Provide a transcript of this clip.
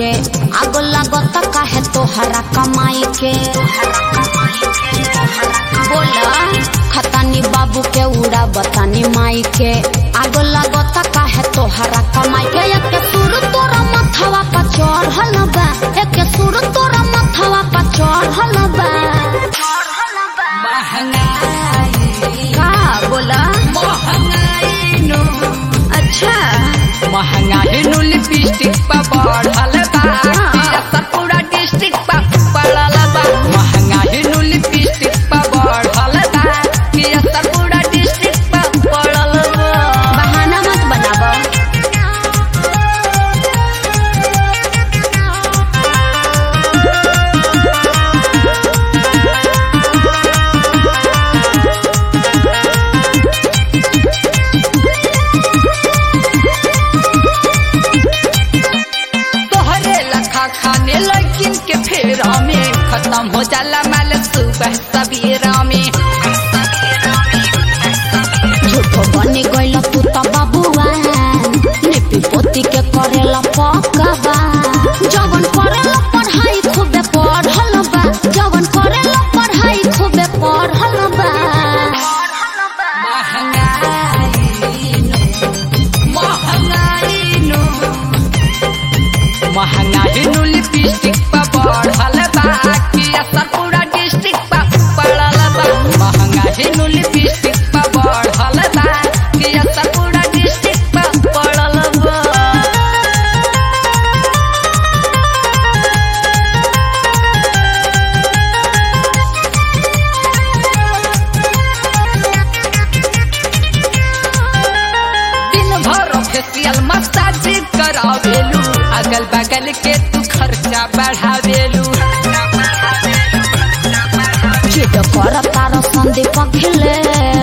के आगो लागत काहे तोहरा कमाई के बोला खतानी बाबू के उड़ा बतानी माई के आगो लागत काहे तोहरा कमाई के एक सुर तोरा मथवा पर चढ़ल बा एक सुर तोरा मथवा पर चढ़ल बा का बोला अच्छा महंगाई नु लिपस्टिक पर बढ़ल बा पूरा डिस्ट्रिक्ट पर पड़ल बा महंगाई नु लिपस्टिक पर बढ़ल बा पूरा डिस्ट्रिक्ट पर पड़ल बा बहाना मत बनावा खाने लड़किन के फेरा में खत्म हो जाला माल सुबह सबेरा में झूठो बनी गइल तू त बाबुआ लिपि पोती के करेला पकवा जवन करेला पढ़ाई खूबे पढ़ल बा जवन करेला पढ़ाई खूबे पढ़ल बा महंगाई नु लिपस्टिक पर बढ़ल बा पूरा डिस्ट्रिक्ट पर पड़ल बा महंगाई नु लिपस्टिक पर बढ़ल बा पूरा डिस्ट्रिक्ट पर पड़ल बा दिन भर फेशियल मसाज करावेलू अगल बगल के तू खर्चा बढ़ावेलू चिट कर तार संदीप खिले